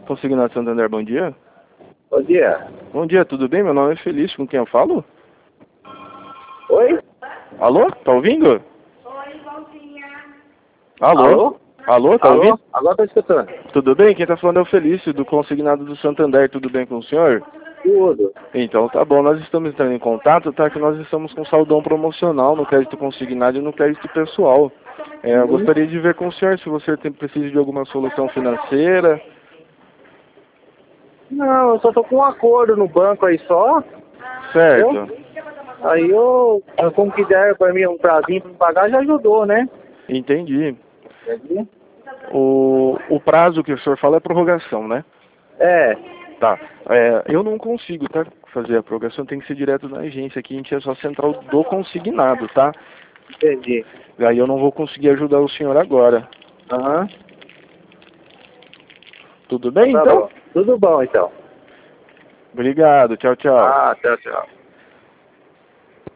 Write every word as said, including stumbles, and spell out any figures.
Consignado Santander, bom dia. Bom dia. Bom dia, tudo bem? Meu nome é Felício, com quem eu falo? Oi? Alô? Tá ouvindo? Oi, Valzinha. Alô? Alô? Alô, tá Alô? ouvindo? Agora tô escutando. Tudo bem? Quem tá falando é o Felício, do Consignado do Santander, tudo bem com o senhor? Tudo. Então tá bom, nós estamos entrando em contato, tá? Que nós estamos com saldão promocional no crédito consignado e no crédito pessoal. É, eu gostaria de ver com o senhor se você tem, precisa de alguma solução financeira. Não, eu só tô com um acordo no banco aí só. Certo. Eu, aí eu, como quiser pra mim um prazinho pra me pagar, já ajudou, né? Entendi. Entendi? O, o prazo que o senhor fala é prorrogação, né? É. Tá. É, eu não consigo, tá? Fazer a prorrogação, tem que ser direto na agência. Aqui a gente é só central do consignado, tá? Entendi. Aí eu não vou conseguir ajudar o senhor agora. Aham. Tudo bem, Tá então? bom. Tudo bom, então. Obrigado, tchau, tchau. Ah, tchau, tchau.